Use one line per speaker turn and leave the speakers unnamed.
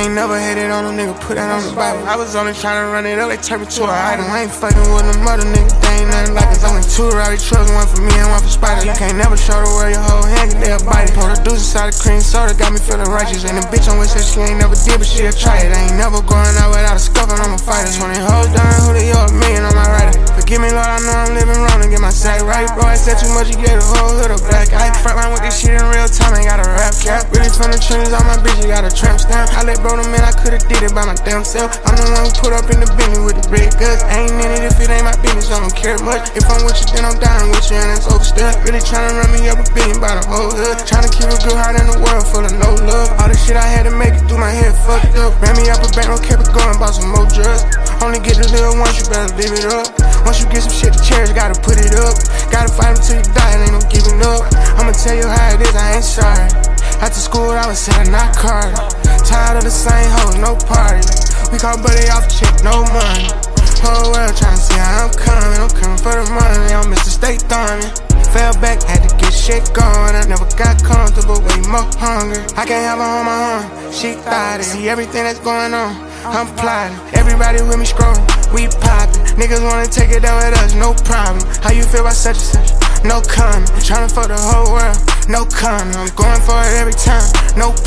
ain't never had it on a nigga, put that on the Bible. I was only tryna run it up, they turned me to an item. I ain't fucking with them other niggas, they ain't nothing like us. I went 2 Rowdy trucks, one for me and one for Spider. You can't never show the world your whole hand, they'll bite it. Pour the deuce inside the cream soda, got me feeling righteous. And the bitch on with said she ain't never did, but she'll try it. I ain't never going out without a scuffle, I'm a fighter. 20 hoes done, who they owe $1 million on my rider. Forgive me, Lord, I know I'm living wrong and get my sack right. Bro, I said too much, you gave the whole hood a black eye. Frontline with this shit in real time, ain't got a rap cap. Really from the trenches, all my bitches got a tramp stamp. I let bro them in, I could've did it by my damn self. I'm the one who put up in the Bentley with the red guts. I ain't in it if it ain't my business, I don't care much. If I'm with you, then I'm dying with you, and it's overstep. Really tryna run me up $1 billion by the whole hood. Tryna keep a good heart in the world full of no love. All the shit I had to make it through my head fucked up. Ran me up a bankroll, kept it going, bought some more drugs. Only get the little once, you better live it up. Once you get some shit to cherish, gotta put it up. Gotta fight until you die, and ain't no giving up. I'ma tell you how it is, I ain't sorry. After school, I was selling not card. Tired of the same hoes, no party. We call buddy off check, no money. Whole world tryna see how I'm coming for the money. I'm Mr. Stay Thumbing. Fell back, had to get shit going. I never got comfortable, way more hungry. I can't have her on my own, she thought it. See everything that's going on, I'm plotting. Everybody with me scrolling, we poppin'. Niggas wanna take it down with us, no problem. How you feel about such and such? No comment. Tryna fuck the whole world, no comment. I'm going for it every time, no